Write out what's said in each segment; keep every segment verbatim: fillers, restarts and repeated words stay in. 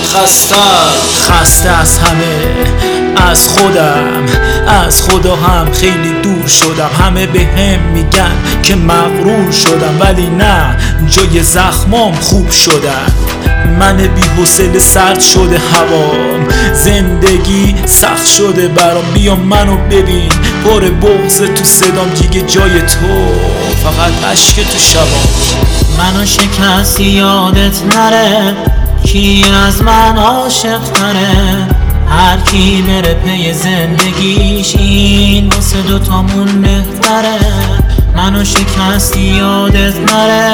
خسته خسته از همه، از خودم، از خدا هم خیلی دور شدم. همه به هم میگن که مغرور شدم، ولی نه، جای زخمام خوب شدن. من بی حوصله سرد شده هوام، زندگی سخت شده برام. بیا منو ببین، پر بغض تو صدام، دیگه جای تو فقط اشک تو شبام. منو شکستی یادت نره، کی از من عاشق تره؟ هر کی بره پی زندگیش، این واسه دوتامون بهتره. منو شکستی یادت نره،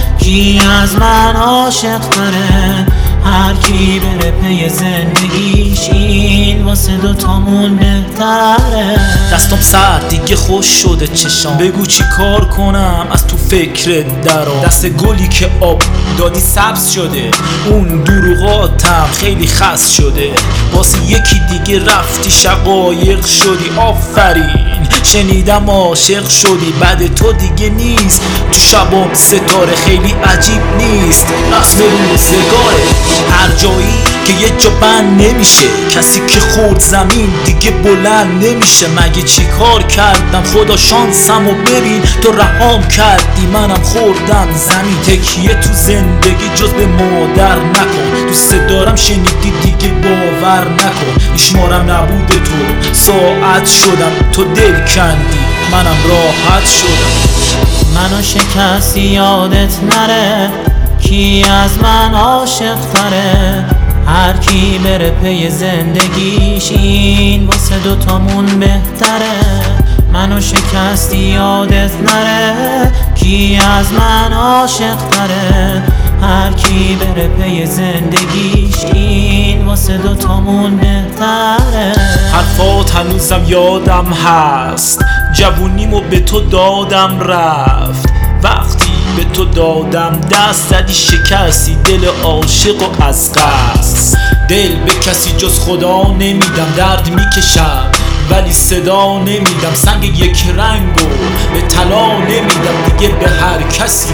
کی از من عاشق تره؟ هر کی بره پی زندگیش، این واسه دوتامون بهتره. دستم سرد دیگه خوش شده چشام، بگو چی کار کنم از تو فکرت درام. دست گلی که آب دادی سبز شده، اون دروغاتم خیلی خس شده. واسه یکی دیگه رفتی شقایق شدی، آفرین شنیدم عاشق شدی. بعد تو دیگه نیست تو شبام ستاره، خیلی عجیب نیست رسم روزگاره. هر جایی که یه جا بند نمیشه، کسی که خورد زمین دیگه بلند نمیشه. مگه چی کار کردم خدا شانسمو ببین، تو رهام کردی منم خوردم زمین. تکیه تو زندگی جز به مادر نکن، دوست دارم شنیدی دیگه باور نکن. میشمارم نبوده تو ساعت شدم، تو دل کندی منم راحت شدم. منو شکستی یادت نره، کی از من عاشق تره؟ هر کی بره پی زندگیش، این واسه دوتامون بهتره. منو شکستی یادت نره، کی از من عاشق تره؟ هر کی بره پی زندگیش، این واسه دوتامون بهتره. حرفات هنوزم یادم هست، جوونیمو به تو دادم رفت. وقتی به تو دادم دست زدی شکستی دل عاشق و از قصد. دل به کسی جز خدا نمیدم، درد میکشم ولی صدا نمیدم. سنگ یک رنگو به طلا نمیدم، دیگه به هر کسی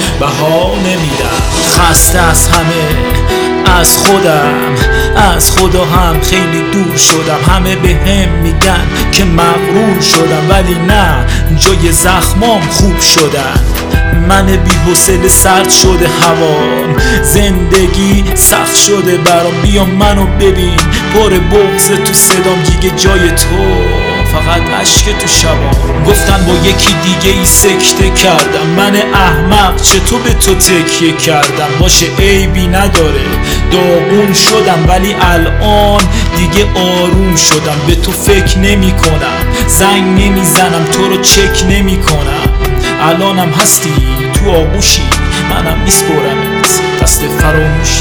بها نمیدم. خسته از همه، از خودم، از خدا هم خیلی دور شدم. همه به هم میگن که مغرور شدم، ولی نه، جای زخمام خوب شدن. من بی حوصله سرد شده هوام، زندگی سخت شده برام. بیا منو ببین، پر بغض تو صدام، دیگه جای تو فقط اشک تو شبام. گفتن با یکی دیگه ای سکته کردم، من احمق چطور به تو تکیه کردم. باشه عیبی نداره، داغون شدم ولی الان دیگه آروم شدم. به تو فکر نمی کنم، زنگ نمی زنم، تو رو چک نمی کنم. الانم هستی تو آغوشی، منم میسپرمت دست فراموشی.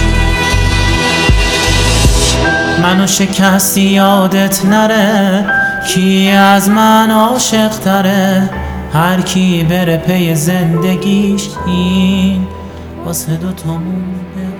منو شکستی یادت نره، کی از من عاشق تره؟ هر کی بره پی زندگیش، این واسه دوتامون